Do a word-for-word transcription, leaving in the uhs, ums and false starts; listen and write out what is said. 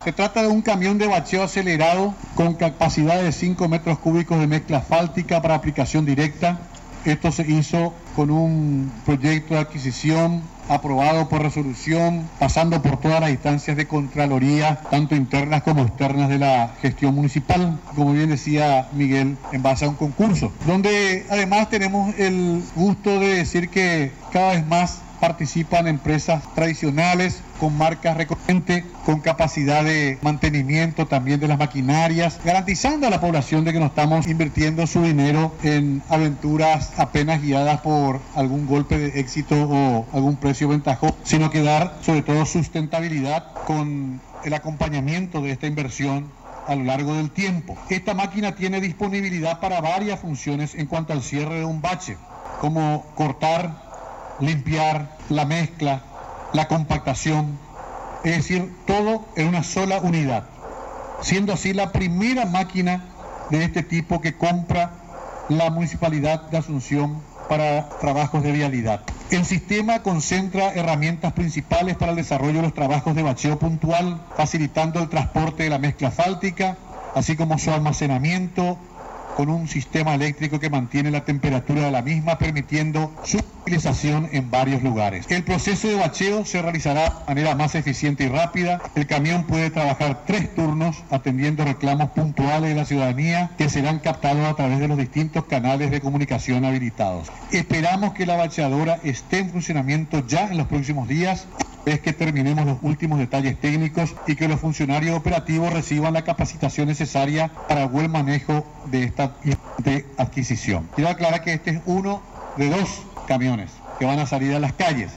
Se trata de un camión de bacheo acelerado con capacidad de cinco metros cúbicos de mezcla asfáltica para aplicación directa. Esto se hizo con un proyecto de adquisición aprobado por resolución, pasando por todas las instancias de Contraloría, tanto internas como externas de la gestión municipal, como bien decía Miguel, en base a un concurso, donde además tenemos el gusto de decir que cada vez más participan empresas tradicionales con marcas recorrentes, con capacidad de mantenimiento también de las maquinarias, garantizando a la población de que no estamos invirtiendo su dinero en aventuras apenas guiadas por algún golpe de éxito o algún precio ventajoso, sino que dar sobre todo sustentabilidad con el acompañamiento de esta inversión a lo largo del tiempo. Esta máquina tiene disponibilidad para varias funciones en cuanto al cierre de un bache, como cortar, limpiar, la mezcla, la compactación, es decir, todo en una sola unidad, siendo así la primera máquina de este tipo que compra la Municipalidad de Asunción para trabajos de vialidad. El sistema concentra herramientas principales para el desarrollo de los trabajos de bacheo puntual, facilitando el transporte de la mezcla asfáltica, así como su almacenamiento, con un sistema eléctrico que mantiene la temperatura de la misma, permitiendo su utilización en varios lugares. El proceso de bacheo se realizará de manera más eficiente y rápida. El camión puede trabajar tres turnos atendiendo reclamos puntuales de la ciudadanía que serán captados a través de los distintos canales de comunicación habilitados. Esperamos que la bacheadora esté en funcionamiento ya en los próximos días, es que terminemos los últimos detalles técnicos y que los funcionarios operativos reciban la capacitación necesaria para el buen manejo de esta de adquisición. Quiero aclarar que este es uno de dos camiones que van a salir a las calles.